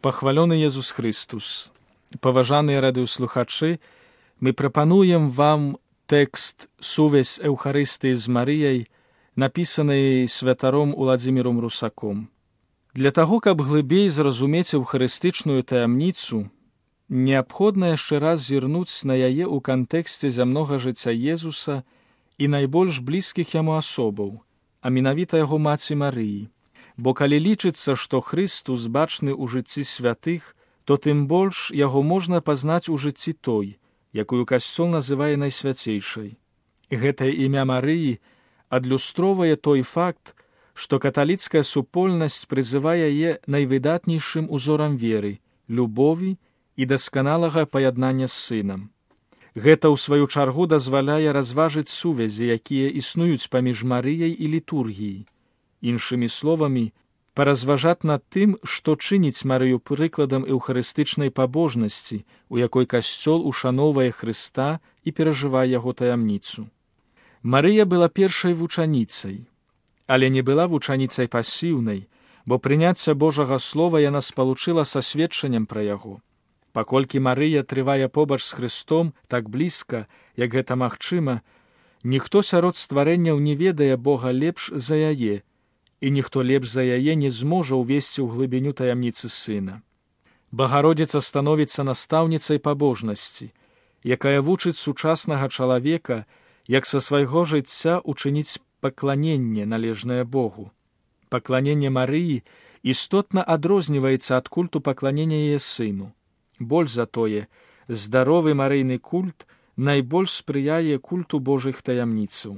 Пахвалёны Езус Христус! Паважаныя радыёслухачы, мы прапануем вам тэкст «Сувязь Эўхарыстыі з Марыяй», напісаны святаром Уладзіміром Русаком. Для таго, каб глыбей зразумець эўхарыстычную таямніцу, неабходна яшчэ раз зірнуць на яе ў кантэксце зямнога жыцця Езуса і найбольш блізкіх яму асобаў, а менавіта яго маці Марыі. Бо калі лічыцца, што Хрыстус бачны ў жыцці святых, то тым больш яго можна пазнаць у жыцці той, якую Касцёл называе найсвяцейшай. Гэтае імя Марыі адлюстроўвае той факт, што каталіцкая супольнасць прызывае яе найвыдатнейшым узорам веры, любові і дасканалага паяднання з сынам. Гэта, у сваю чаргу, дазваляе разважыць сувязі, якія існуюць паміж Марыяй і літургіяй. Іншымі словамі, паразважаць над тым, што чыніць Марыю прыкладам эўхарыстычнай пабожнасці, у якой Касцёл ушаноўвае Хрыста і перажывае яго таямніцу. Марыя была першай вучаніцай, але не была вучаніцай пасіўнай, бо прыняцце Божага Слова яна спалучыла са сведчаннем пра яго. Паколькі Марыя трывае побач з Хрыстом так блізка, як гэта магчыма, ніхто сярод стварэнняў не ведае Бога лепш за яе, і ніхто лепш за яе не зможа ўвесці ў глыбіню таямніцы сына. Багародзіца становіцца настаўніцай пабожнасці, якая вучыць сучаснага чалавека, як са свайго жыцця учыніць пакланенне, належнае Богу. Пакланенне Марыі істотна адрозніваецца ад культу пакланення яе сыну. Больш за тое, здаровы марыйны культ найбольш спрыяе культу Божых таямніцаў.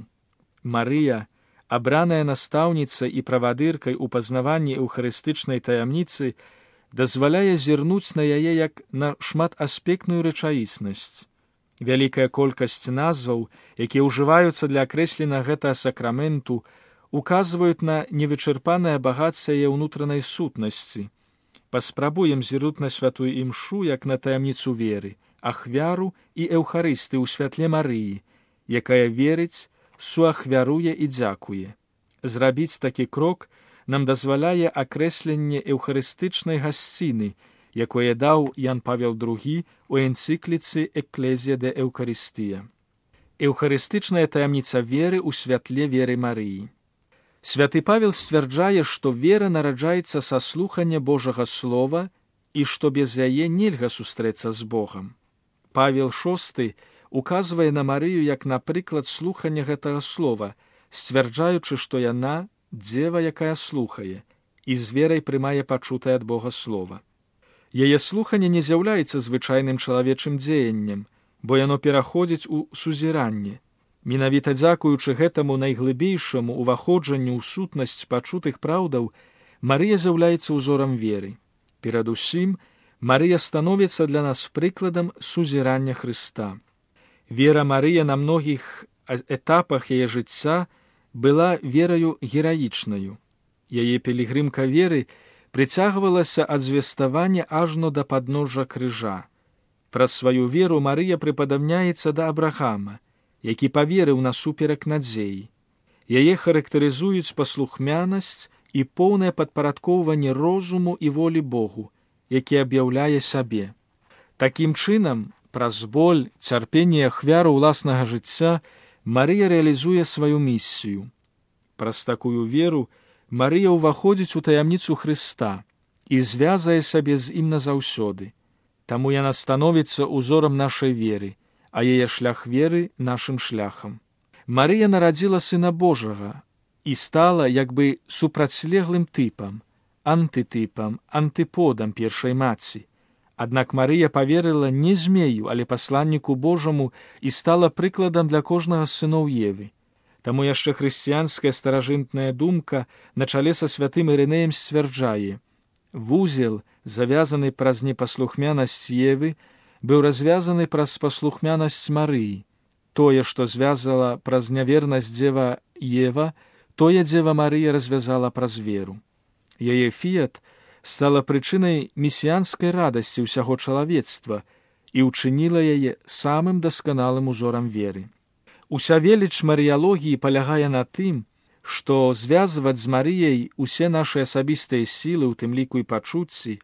Марыя, абраная настаўніцай і правадыркай у пазнаванні эўхарыстычнай таямніцы, дазваляе зірнуць на яе як на шматаспектную рэчаіснасць. Вялікая колькасць назваў, якія ўжываюцца для акрэслення гэтага сакраменту, указваюць на невычарпанае багацце яе ўнутранай сутнасці. Паспрабуем зірнуць на святую імшу як на таямніцу веры, ахвяру і эўхарысты ў святле Марыі, якая верыць, суахвяруе і дзякуе. Зрабіць такі крок нам дазваляе акрэсленне эўхарыстычнай гасціны, якое даў Ян Павел II у энцыкліцы «Экклезія де Эўхарыстія». Эўхарыстычная таямніца веры ў святле веры Марыі. Святы Павел сцвярджае, што вера нараджаецца са слухання Божага Слова і што без яе нельга сустрэцца з Богам. Павел VI указвае на Марыю як на прыклад слухання гэтага слова, сцвярджаючы, што яна дзева, якая слухае, і з верай прымае пачутае ад Бога слова. Яе слуханне не з'яўляецца звычайным чалавечым дзеяннем, бо яно пераходзіць у сузіранне. Менавіта дзякуючы гэтаму найглыбейшаму уваходжанню ў сутнасць пачутых праўдаў, Марыя з'яўляецца ўзорам веры. Перадусім, Марыя становіцца для нас прыкладам сузірання Хрыста. Вера Марыя на многіх этапах яе жыцця была вераю гераічнаю. Яе пілігрымка веры прыцягвалася ад звеставання ажно да падножжа крыжа. Праз сваю веру Марыя прыпадабняецца да Абрахама, які паверыў насуперак надзеі. Яе характарызуюць паслухмянасць і поўнае падпарадкоўванне розуму і волі Богу, які аб'яўляе сабе. Такім чынам, праз боль, цярпенне і ахвяру ўласнага жыцця Марыя рэалізуе сваю місію. Праз такую веру Марыя ўваходзіць у таямніцу Хрыста і звязае сабе з ім назаўсёды. Таму яна становіцца ўзорам нашай веры, а яе шлях веры нашым шляхам. Марыя нарадзіла Сына Божага і стала як бы супрацьлеглым тыпам, антытыпам, антыподам першай маці. Аднак Марыя паверыла не змею, але пасланніку Божаму і стала прыкладам для кожнага з сыноў Евы. Таму яшчэ хрысціянская старажытная думка на чале са святым Ірынеем сцвярджае: вузел, завязаны праз непаслухмянасць Евы, быў развязаны праз паслухмянасць Марыі. Тое, што звязала праз нявернасць дзева Ева, тое дзева Марыя развязала праз веру. Яе фіят стала прычынай месіянскай радасці ўсяго чалавецтва і ўчыніла яе самым дасканалым узорам веры. Уся веліч марыялогіі палягае на тым, што звязваць з Марыяй усе нашы асабістыя сілы, у тым ліку і пачуцці,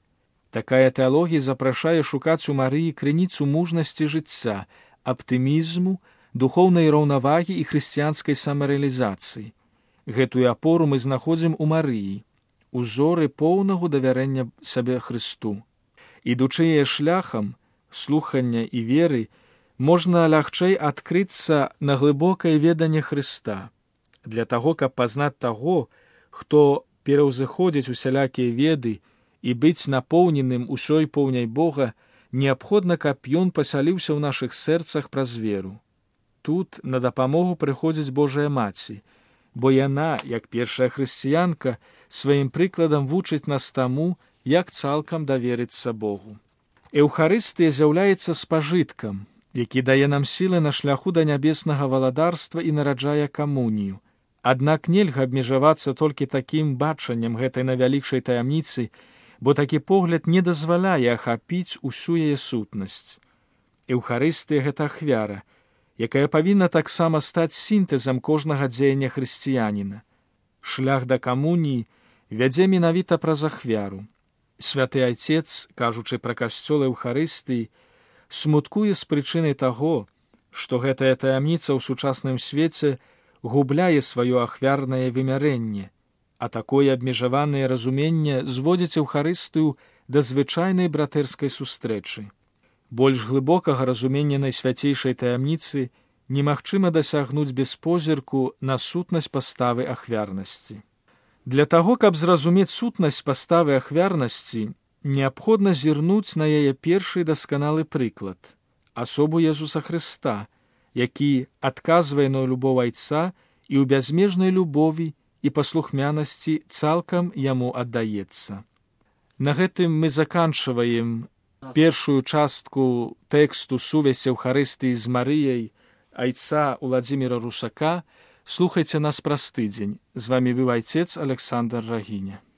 Такая тэалогія запрашае шукаць у Марыі крыніцу мужнасці жыцця, аптымізму, духоўнай раўнавагі і хрысціянскай самарэалізацыі. Гэтую апору мы знаходзім у Марыі, узоры поўнага давярэння сабе Хрысту. Ідучы яе шляхам слухання і веры, можна лягчэй адкрыцца на глыбокае веданне Хрыста. Для таго, каб пазнаць таго, хто пераўзыходзіць усялякія веды і быць напоўненым усёй поўняй Бога, неабходна, каб ён пасяліўся ў нашых сэрцах праз веру. Тут на дапамогу прыходзіць Божая Маці, бо яна, як першая хрысціянка, сваім прыкладам вучыць нас таму, як цалкам даверыцца Богу. Эўхарыстыя з'яўляецца спажыткам, які дае нам сілы на шляху да нябеснага валадарства і нараджае камунію. Аднак нельга абмежавацца толькі такім бачаннем гэтай найвялікшай таямніцы, бо такі погляд не дазваляе ахапіць усю яе сутнасць. Эўхарыстыя — гэта ахвяра, якая павінна таксама стаць сінтэзам кожнага дзеяння хрысціяніна. Шлях да камуніі вядзе менавіта праз ахвяру. Святы Айцец, кажучы пра касцёл Эўхарыстыі, смуткуе з прычыны таго, што гэтая таямніца ў сучасным свеце губляе сваё ахвярнае вымярэнне, а такое абмежаванае разуменне зводзіць Эўхарыстыю да звычайнай братэрскай сустрэчы. Больш глыбокага разумення найсвяцейшай таямніцы немагчыма дасягнуць без позірку на сутнасць паставы ахвярнасці. Для таго, каб зразумець сутнасць паставы ахвярнасці, неабходна зірнуць на яе першы дасканалы прыклад — асобу Езуса Хрыста, які адказвае на любоў Айца і ў бязмежнай любові і паслухмянасці цалкам яму аддаецца. На гэтым мы заканчваем першую частку тэксту «Сувязь Эўхарыстыі з Марыяй» Айца Уладзіміра Русака. Слухайце нас праз тыдзень. З вамі быў айцец Александр Рагіня.